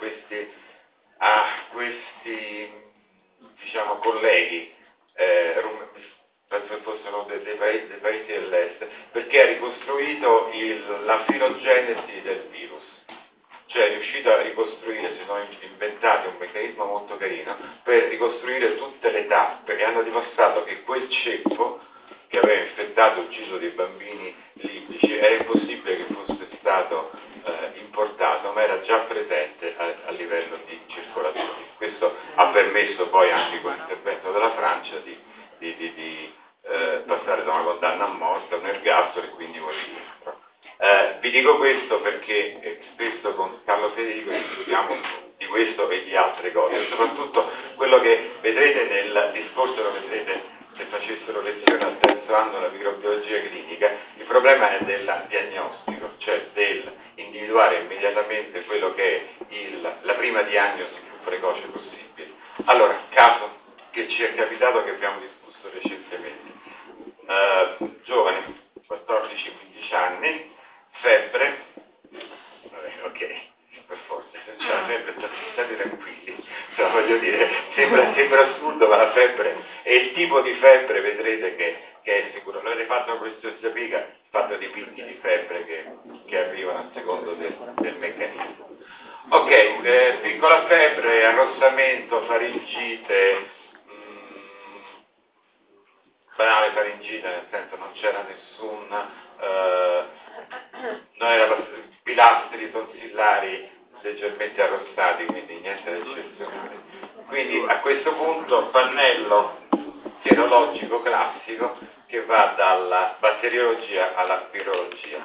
questi diciamo colleghi penso che fossero dei paesi dell'est, perché ha ricostruito la filogenesi del virus, cioè è riuscito a ricostruire, si sono inventati un meccanismo molto carino per ricostruire tutte le tappe, e hanno dimostrato che quel ceppo che aveva infettato e ucciso dei bambini libici era impossibile che fosse stato importato, ma era già presente a livello di circolazione. Questo ha permesso poi anche con l'intervento della Francia di passare da una condanna a morte a un ergastolo e quindi un rientro. Vi dico questo perché spesso con Carlo Federico discutiamo di questo e di altre cose, soprattutto quello che vedrete nel discorso, lo vedrete se facessero lezione al terzo anno della microbiologia clinica. Il problema è del diagnostico, cioè del individuare immediatamente quello che è la prima diagnosi più precoce possibile. Allora, caso che ci è capitato, che abbiamo discusso recentemente, giovane, 14-15 anni, febbre, ok, per forza, se c'è la febbre state tranquilli, cioè, voglio dire, sembra assurdo, ma la febbre è il tipo di febbre, vedrete che è sicuro. Noi avete fatto questo piega, fatto dei picchi di febbre che arrivano a secondo del meccanismo. Ok, piccola febbre, arrossamento, faringite, banale faringite, nel senso non c'era nessun, non era pilastri tonsillari leggermente arrossati, quindi niente di eccezionale. Quindi a questo punto pannello sierologico classico che va dalla batteriologia alla virologia.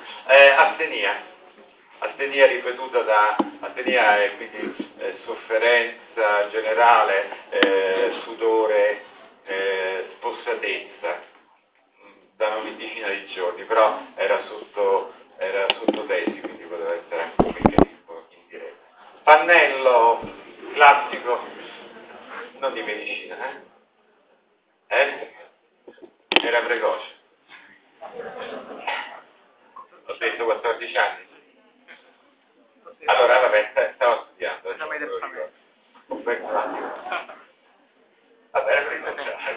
Astenia ripetuta astenia è quindi sofferenza generale, sudore, spossatezza da una quindicina di giorni, però era sotto tesi, quindi poteva essere anche un meccanismo indiretto. Pannello classico, non di medicina, era precoce. Ho detto 14 anni. Allora, vabbè, stavo studiando. Ho perso un attimo. Vabbè, era precoce.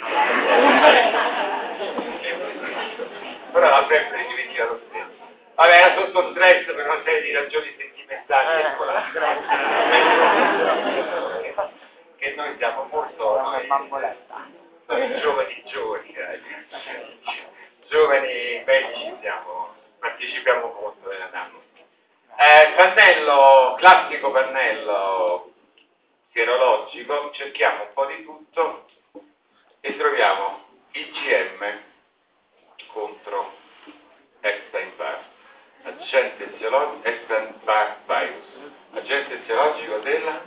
Però la febbre si veniva lo stesso. Vabbè, era sotto stress per una serie di ragioni sentimentali e scolastiche. Che noi siamo molto noi giovani, giovani medici partecipiamo molto nella NAM. Pannello, classico pannello sierologico, cerchiamo un po' di tutto e troviamo IgM contro Epstein-Barr, agente siologico Epstein-Barr virus, agente siologico della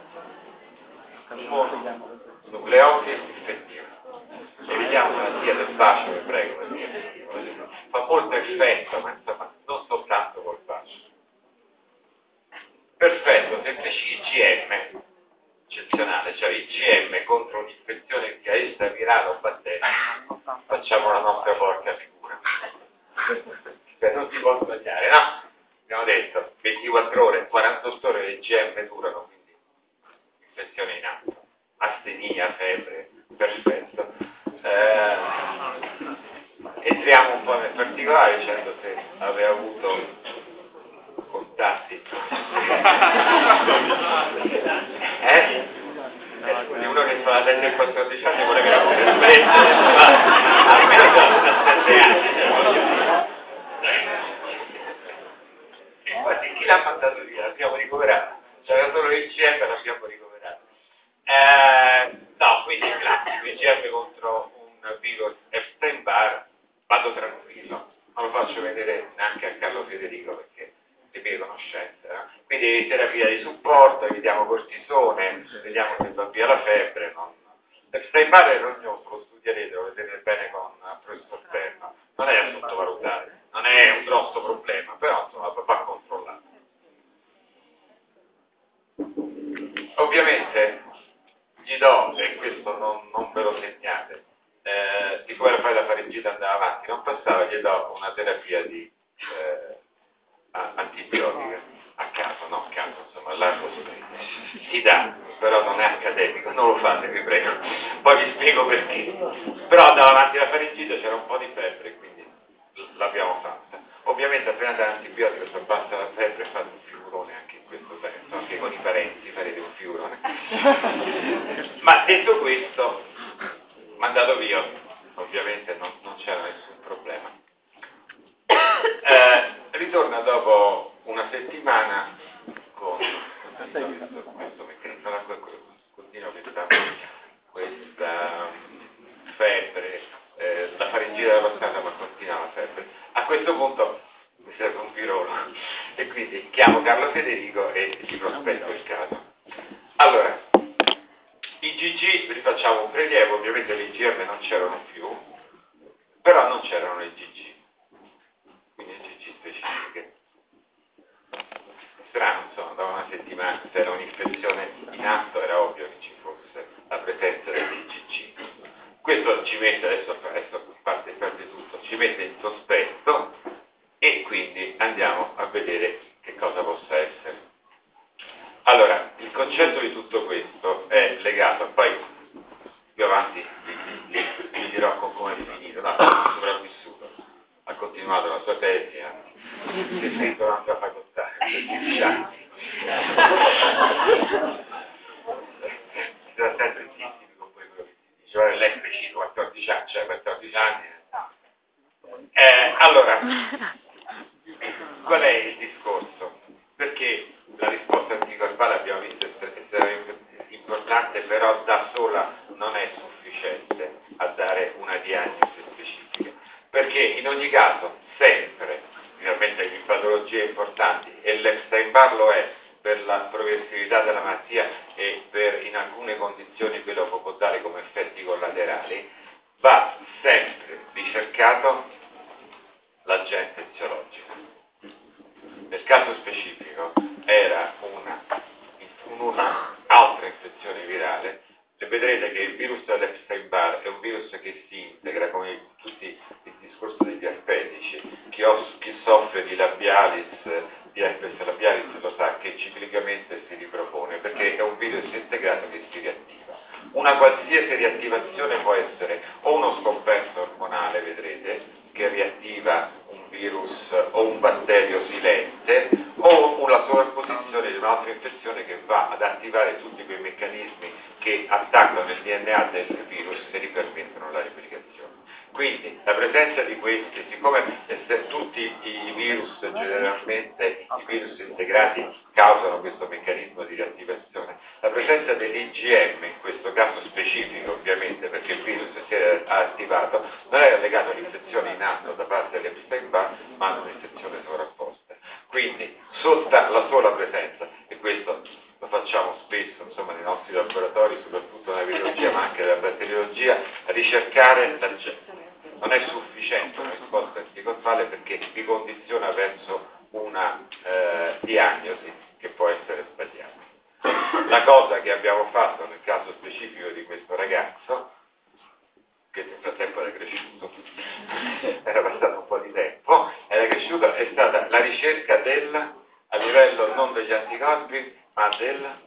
nucleosisi infettiva. Evitiamo malattia del bacio, vi prego, perché fa molto effetto, ma insomma non soltanto col bacio. Perfetto, semplice IgM, eccezionale, cioè IgM contro un'infezione sia essa virale o batterica, facciamo la nostra porca figura. Non si può sbagliare, no? Abbiamo detto 24 ore, 48 ore le IgM durano, quindi infezione in atto, astenia, febbre, perfetto. Entriamo un po' nel particolare dicendo se aveva avuto contatti. Scusi, uno che fa la testa in 14 anni vuole che la come esperienza almeno da 7 anni. Infatti chi l'ha mandato via? L'abbiamo ricoverato. C'era solo l'IgM, l'abbiamo ricoverato. No, quindi è classico, IgM contro un virus Epstein-Barr, vado tranquillo, non lo faccio vedere neanche a Carlo Federico perché le mie conoscenze, no? Quindi terapia di supporto, evitiamo cortisone, vediamo se va via la febbre. Epstein-Barr è rognoso, lo studierete, lo vedrete bene con il professor Perno, non è da sottovalutare, non è un grosso problema, però insomma va controllato. Ovviamente gli do, e questo non ve lo segnate, siccome la faringite andava avanti, non passava, gli do una terapia di antibiotica a caso, insomma, a largo spectro. Si dà però non è accademico, non lo fate, vi prego. Poi vi spiego perché. Però andava avanti la faringite, c'era un po' di febbre, quindi l'abbiamo fatta. Ovviamente appena dà l'antibiotico si abbassa la febbre e fate un figurone anche in questo senso, anche con i parenti farete un figurone. Ma detto questo, mandato via, ovviamente non c'era nessun problema. Ritorna dopo una settimana con questo meccanismo, continua questa febbre, la faringite era passata ma continua la febbre. A questo punto mi serve un pirolo e quindi chiamo Carlo Federico e gli prospetto il caso. Allora, i GG rifacciamo un prelievo, ovviamente le IgM non c'erano più, però non c'erano i GG, quindi GG specifiche. Strano, insomma, da una settimana, se era un'infezione in atto era ovvio che ci fosse la presenza degli GG. Questo ci mette, adesso a parte tutto, ci mette in sospetto e quindi andiamo a vedere che cosa possa essere. Allora, il concetto di tutto questo è legato, poi più avanti vi dirò come è finito, no, è sopravvissuto, ha continuato la sua tesi, si è iscritto un'altra facoltà, per 15 anni. Si sta sempre zitti con quello che si dice, ora lei è cresciuto 14 anni, cioè 14 anni. Allora, qual è il discorso? Perché la risposta anticorpale abbiamo visto essere importante, però da sola non è sufficiente a dare una diagnosi specifica, perché in ogni caso sempre, finalmente le patologie importanti, e l'Epstein-Barr lo è per la progressività della malattia e per in alcune condizioni quello che può dare come effetti collaterali, va sempre ricercato l'agente eziologico. Nel caso specifico era una altra infezione virale, e vedrete che il virus dell'Epstein-Barr è un virus che si integra, come tutti il discorso degli arpetici. Chi soffre di labialis, di herpes labialis lo sa che ciclicamente si ripropone, perché è un virus integrato che si riattiva. Una qualsiasi riattivazione può essere o uno scompenso ormonale, vedrete, che riattiva un virus o un batterio silente, o una sovrapposizione di un'altra infezione che va ad attivare tutti quei meccanismi che attaccano il DNA del virus e gli permettono la replicazione. Quindi la presenza di questi, siccome tutti i virus, generalmente i virus integrati causano questo meccanismo di riattivazione, la presenza dell'IgM, in questo caso specifico ovviamente perché il virus si è attivato, non era legato all'infezione in atto da parte dell'Epstein-Barr, ma ad un'infezione sovrapposta. Quindi la sola presenza, e questo lo facciamo spesso insomma, nei nostri laboratori, soprattutto nella virologia ma anche nella batteriologia, ricercare l'agente. Non è sufficiente una risposta anticorpale perché vi condiziona verso una diagnosi che può essere sbagliata. La cosa che abbiamo fatto nel caso specifico di questo ragazzo, che nel frattempo era cresciuto, era passato un po' di tempo, era cresciuto, è stata la ricerca a livello non degli anticorpi, ma del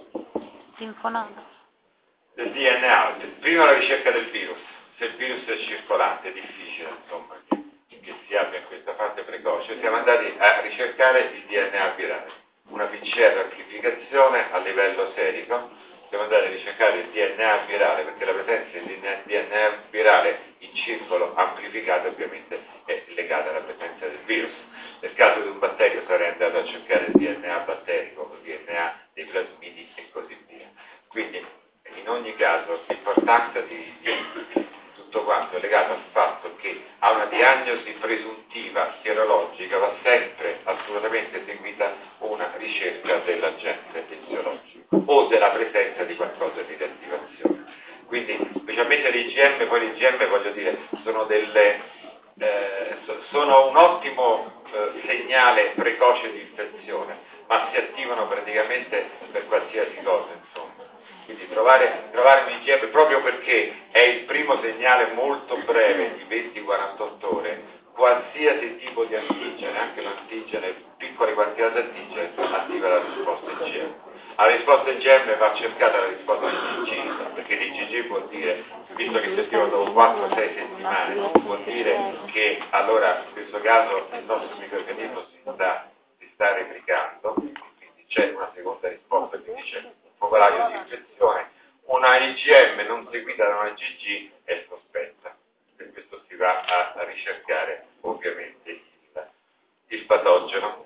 DNA. Prima la ricerca del virus, se il virus è circolante, è difficile insomma che si abbia in questa fase precoce. Siamo andati a ricercare il DNA virale, una PCR amplificazione a livello serico. Siamo andati a ricercare il DNA virale perché la presenza di DNA virale in circolo amplificato ovviamente è legata alla presenza del virus. Nel caso di un batterio sarei andato a cercare il DNA batterico, il DNA dei plasmidi e così via. Quindi in ogni caso l'importanza di tutto quanto è legato al fatto che a una diagnosi presuntiva sierologica va sempre assolutamente seguita una ricerca dell'agente eziologico o della presenza di qualcosa di riattivazione. Quindi specialmente l'IgM, poi l'IgM voglio dire sono un ottimo segnale precoce di infezione, ma si attivano praticamente per qualsiasi cosa insomma. Quindi trovare un IgM proprio perché è il primo segnale molto breve di 20-48 ore, qualsiasi tipo di antigene, anche l'antigene, piccole quantità di antigene, attiva la risposta IgM. alla risposta IgM va cercata la risposta IgG, perché l'IgG vuol dire, visto che si attiva dopo 4-6 settimane, vuol dire che allora in questo caso il nostro microrganismo si sta replicando, quindi c'è una seconda risposta che dice un focolaio di infezione. Una IgM non seguita da una IgG è sospetta, per questo si va a ricercare ovviamente il patogeno.